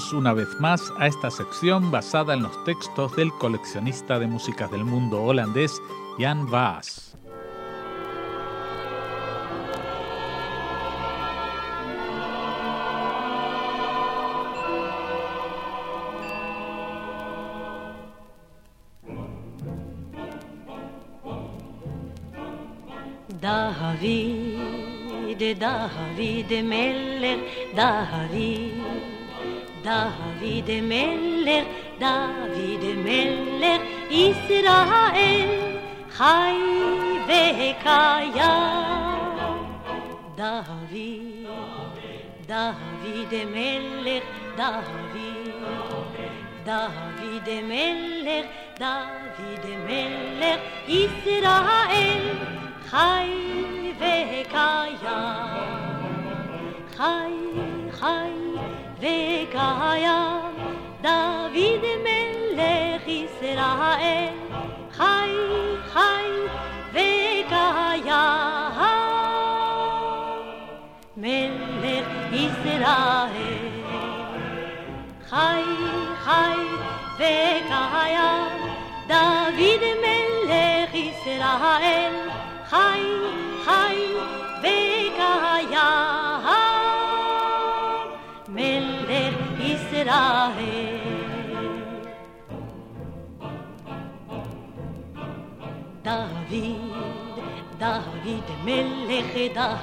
bienvenidos una vez más a esta sección basada en los textos del coleccionista de músicas del mundo holandés Jan Waas. David Meller, David Meller, Israel, Chai v'Kayam. David Meller, David Meller, Israel, Chai v'Kayam, Chai v'Kayam. David Melech Israel, Chai v'Kayam. Melech Israel, Chai v'Kayam. David Melech Israel, Chai v'Kayam. Melech Israel. David Melech,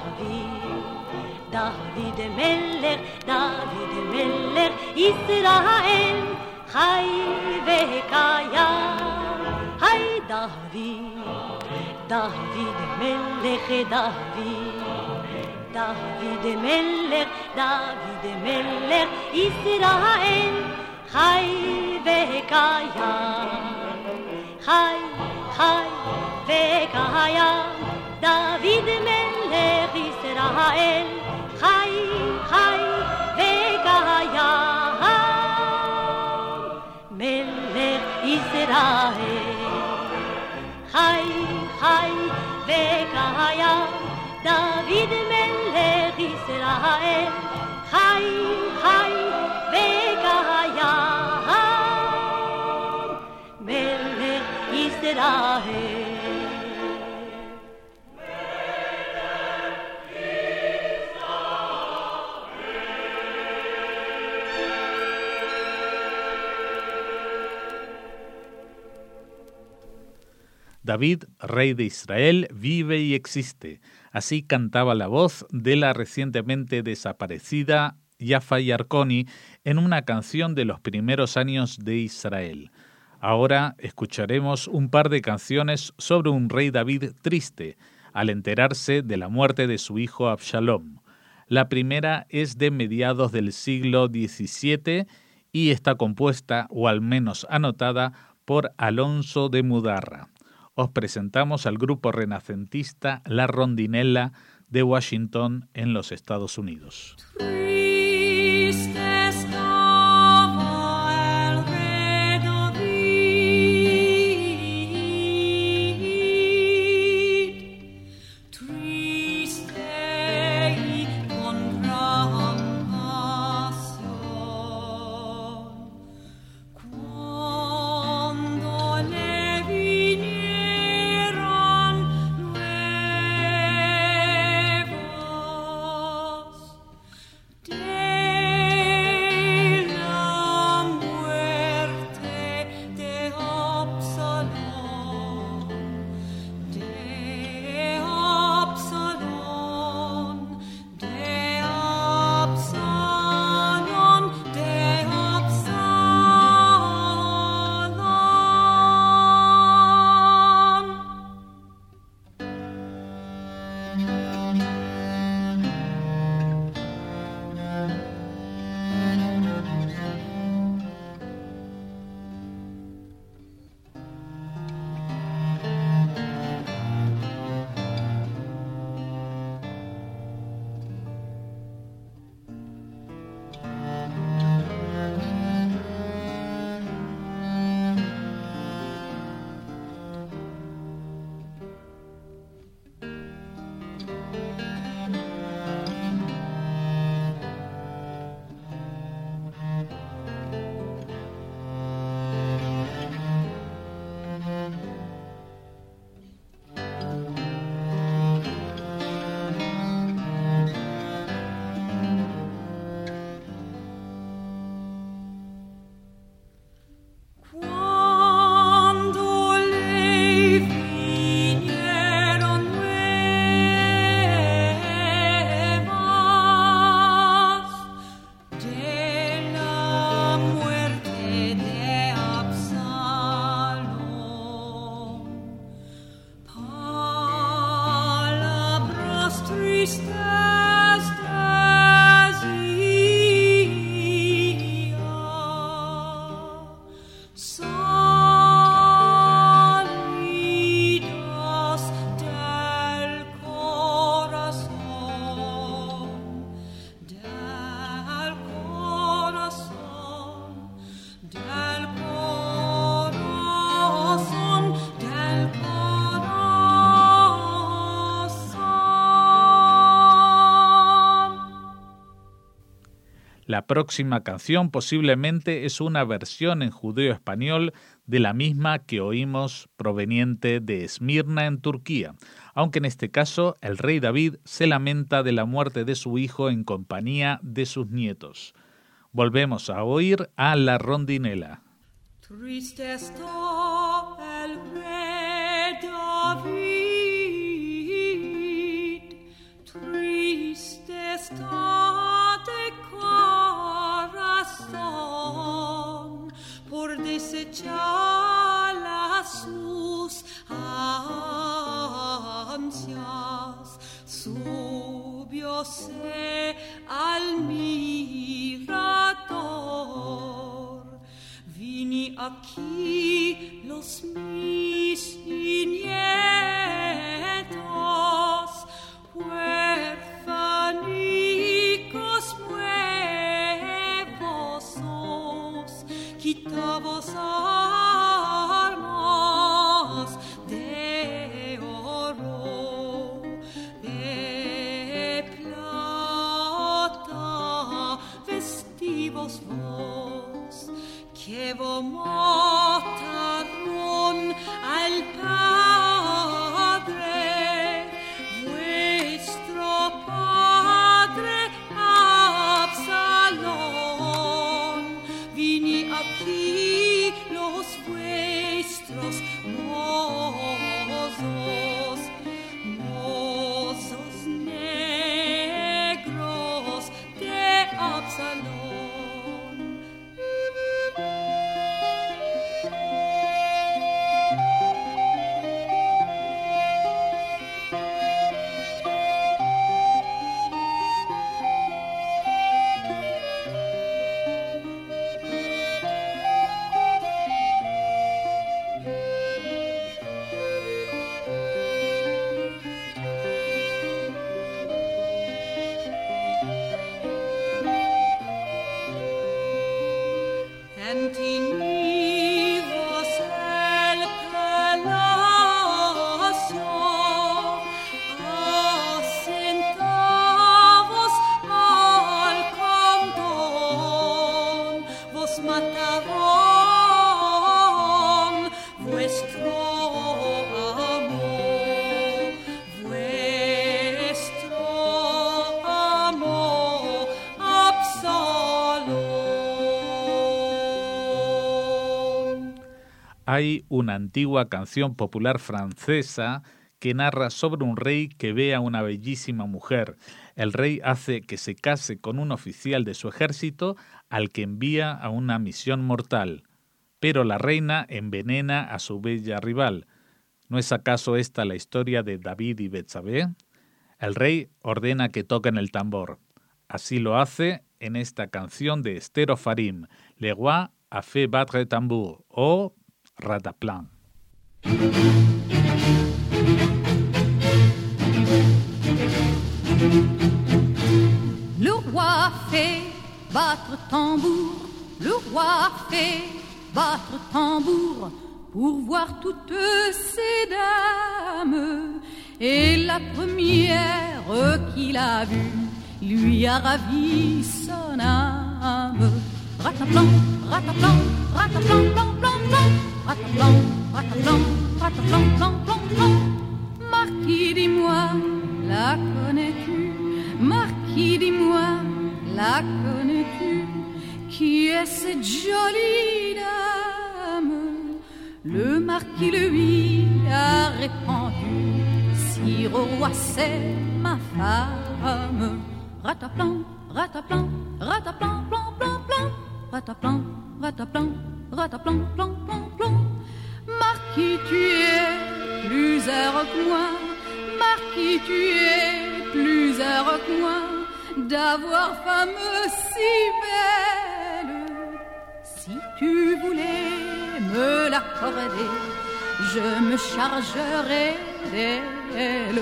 David Melech, Israel, Chai v'Kayam. Hay David Melech, David Melech, Israel, Chai v'Kayam, Chai v'Kayam. David Melech Israel, Chai v'Kayam. Melech Israel, Chai v'Kayam. David Melech Israel, Chai v'Kayam. Melech Israel. David, rey de Israel, vive y existe. Así cantaba la voz de la recientemente desaparecida Yafa Yarkoni en una canción de los primeros años de Israel. Ahora escucharemos un par de canciones sobre un rey David triste, al enterarse de la muerte de su hijo Absalom. La primera es de mediados del siglo XVII y está compuesta, o al menos anotada, por Alonso de Mudarra. Os presentamos al grupo renacentista La Rondinella de Washington en los Estados Unidos. Do La próxima canción posiblemente es una versión en judeo-español de la misma que oímos proveniente de Esmirna en Turquía, aunque en este caso el rey David se lamenta de la muerte de su hijo en compañía de sus nietos. Volvemos a oír a la rondinela. Triste está el rey David, triste está de corazón por desechar las sus ansias, subióse al mirador. Vini aquí los mis nietos, huérfanicos nuevos sos, quitavos armas de oro, de plata, vestivos vos, que vos mataron al Padre, vuestro Padre Absalón. Vini aquí los vuestros mozos negros de Absalón. Hay una antigua canción popular francesa que narra sobre un rey que ve a una bellísima mujer. El rey hace que se case con un oficial de su ejército al que envía a una misión mortal, pero la reina envenena a su bella rival. ¿No es acaso esta la historia de David y Betsabé? El rey ordena que toquen el tambor. Así lo hace en esta canción de Esther Ofarim, Le roi a fait battre tambour, o Rataplan. Le roi fait battre tambour, le roi fait battre tambour pour voir toutes ces dames. Et la première qu'il a vue lui a ravi son âme. Rataplan, rataplan, rataplan, plan, plan, plan. Rataplan, rataplan, rataplan, plan, plan, plan. Marquis, dis-moi, la connais-tu? Marquis, dis-moi, la connais-tu? Qui est cette jolie dame? Le marquis lui a répondu: Sire au roi, c'est ma femme. Rataplan, rataplan, rataplan, plan, plan, plan. Rataplan, rataplan, rataplan, plan, plan, plan. Marquis, tu es plus heureux que moi. Marquis, tu es plus heureux que moi d'avoir femme si belle. Si tu voulais me l'accorder, je me chargerais d'elle.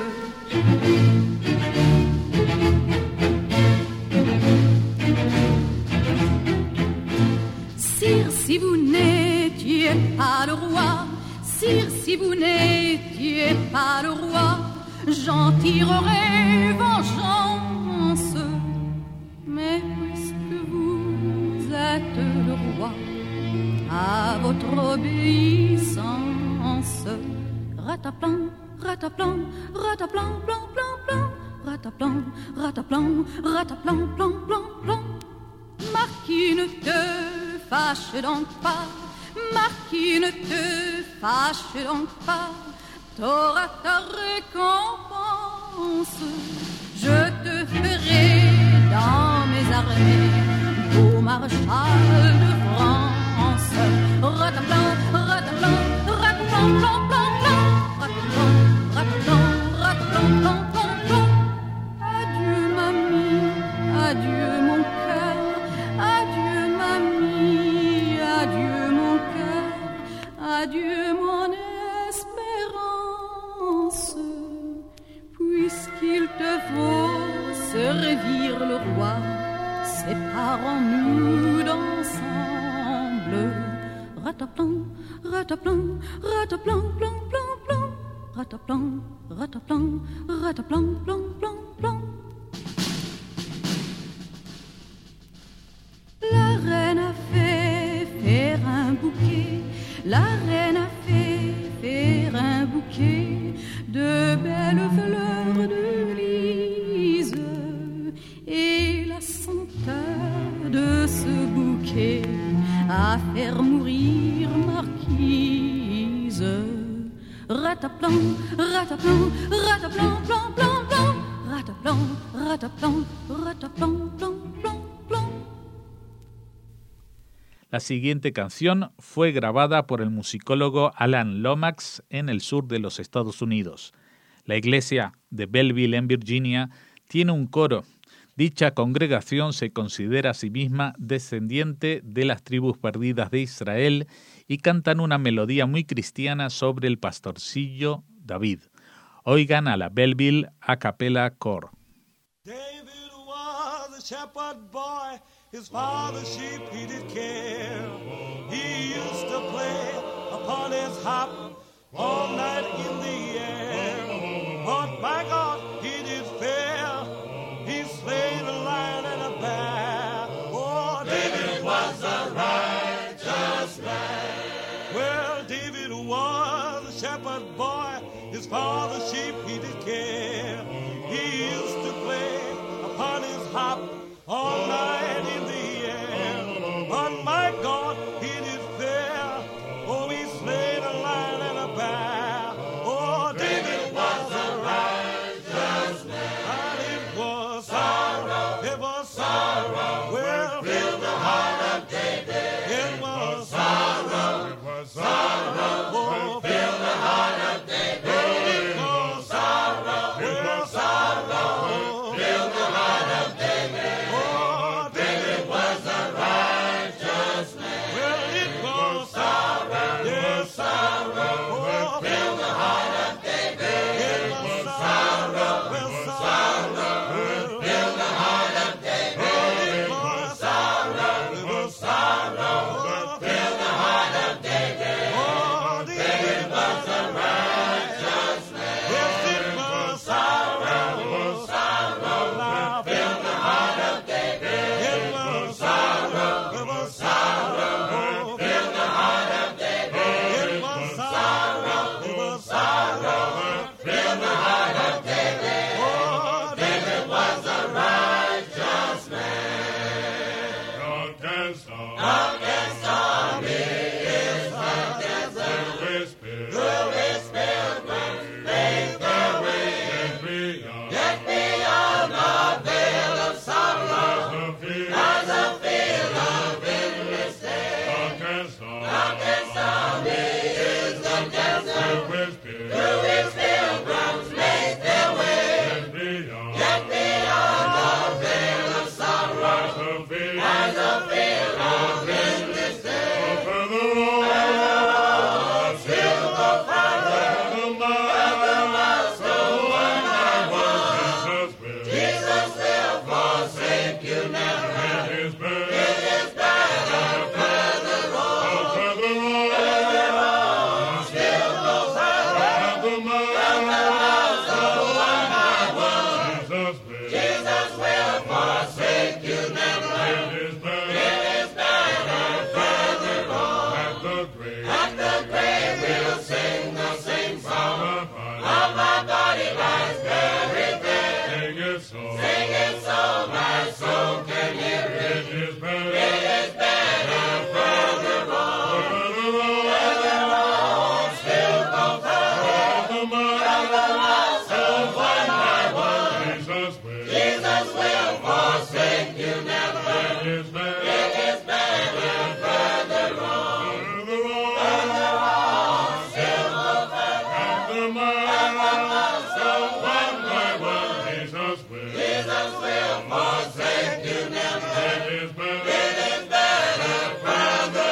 Sire, si vous n'étiez pas le roi, sire, si vous n'étiez pas le roi, j'en tirerai vengeance. Mais puisque vous à votre obéissance. Rataplan, rataplan, rataplan, plan, plan, plan. Rataplan, rataplan, rataplan, plan, plan, plan. Marquis, ne te fâche donc pas. Marquis, ne te fâche donc pas. T'auras ta récompense. Je te ferai dans mes armées beau maréchal de France. Rataplan, rataplan, rataplan, plan, plan, plan. Rataplan, rataplan, rataplan, plan, plan, plan. Adieu mamie, adieu mon cœur. Adieu mamie, adieu mon cœur. Adieu mon espérance. Puisqu'il te faut servir le roi, séparons-nous d'ensemble. Rataplan, rataplan, rataplan, plan, plan, plan. Rataplan, rataplan, rataplan, plan, plan, plan. La reine a fait faire un bouquet. La reine a fait faire un bouquet de belles fleurs de lys. Et la senteur de ce bouquet a fait mourir marquise. Rataplan, rataplan, rataplan, plan, plan, plan. Rataplan, rataplan, rataplan, plan, plan, plan. La siguiente canción fue grabada por el musicólogo Alan Lomax en el sur de los Estados Unidos. La iglesia de Belleville, en Virginia, tiene un coro. Dicha congregación se considera a sí misma descendiente de las tribus perdidas de Israel y cantan una melodía muy cristiana sobre el pastorcillo David. Oigan a la Belleville a cappella Choir. David was a shepherd boy, his father's sheep he did care. He used to play upon his harp all night in the air. But by God, he did fare. He slayed a lion and a bear. Oh, David was a righteous man. Well, David was a shepherd boy, his father's sheep he did care. He used to play upon his harp all night in the air. But my God, he did fare. Oh, he slayed a lion and a bear. Oh, David was a righteous man. And it was sorrow, it was sorrow. Well, filled the heart of David. It was sorrow, it was sorrow. Oh, filled the heart of David. It was Jesus will forsake you never. It is better further on. Further on, still further on. So one by one, Jesus will forsake you never. It is better further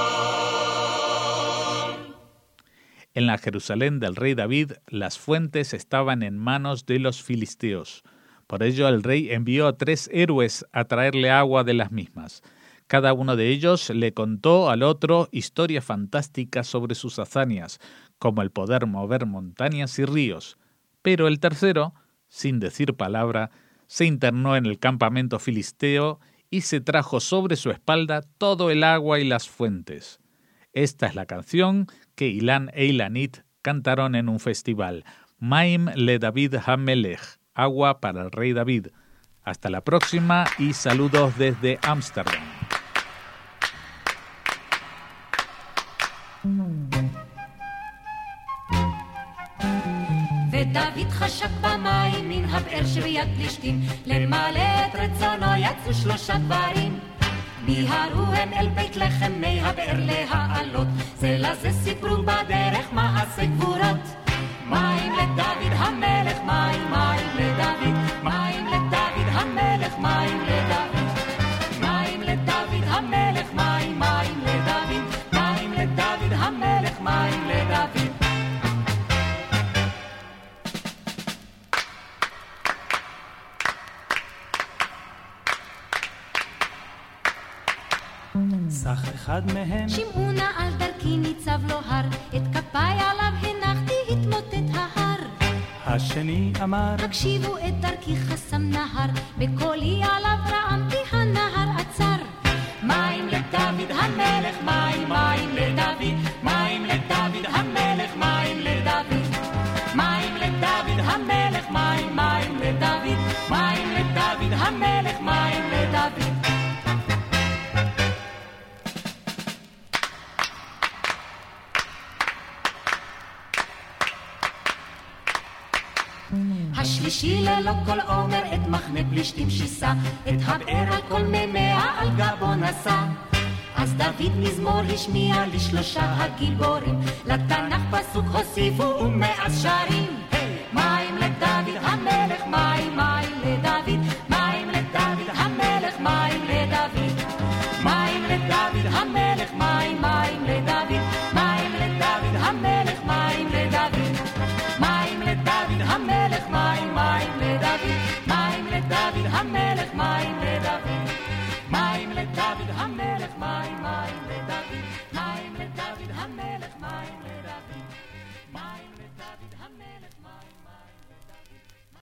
on. En la Jerusalén del rey David, las fuentes estaban en manos de los filisteos. Por ello el rey envió a 3 héroes a traerle agua de las mismas. Cada uno de ellos le contó al otro historias fantásticas sobre sus hazañas, como el poder mover montañas y ríos. Pero el tercero, sin decir palabra, se internó en el campamento filisteo y se trajo sobre su espalda todo el agua y las fuentes. Esta es la canción que Ilan e Ilanit cantaron en un festival. Maim le David HaMelech, agua para el rey David. Hasta la próxima y saludos desde Ámsterdam. ודוד חשק במים מן הבאר שביד פלישתים, למלא את רצונו יצאו 3 גברים. מיהרו הם אל בית לחם מהבאר להעלות, זה לזה סיפרו בדרך מעשה גבורות. מים לדוד המלך, מים לדוד, מים לדוד המלך, מים לדוד, מים לדוד המלך, מים לדוד, מים לדוד המלך, מים לדוד. סך אחד מהם שמעו נא על דרכי ניצב לו הר, את כפיי עליו הנחתי התמוטט ההר. השני אמר הקשיבו את דרכי חסם נהר, בקולי עליו רעמתי הנהר עצר. מים לדוד המלך, מים לדוד, מים לדוד המלך, מים לדוד, מים לדוד המלך, מים לדוד, מים לדוד המלך, מים לדוד. השלישי ללא כל עומר את מחנה פלישתים שיסה, את הבאר על כל מימיה על גבו נשא. אז דוד מזמור השמיע ל3 הגיבורים, לתנ"ך פסוק הוסיפו ומאז שרים.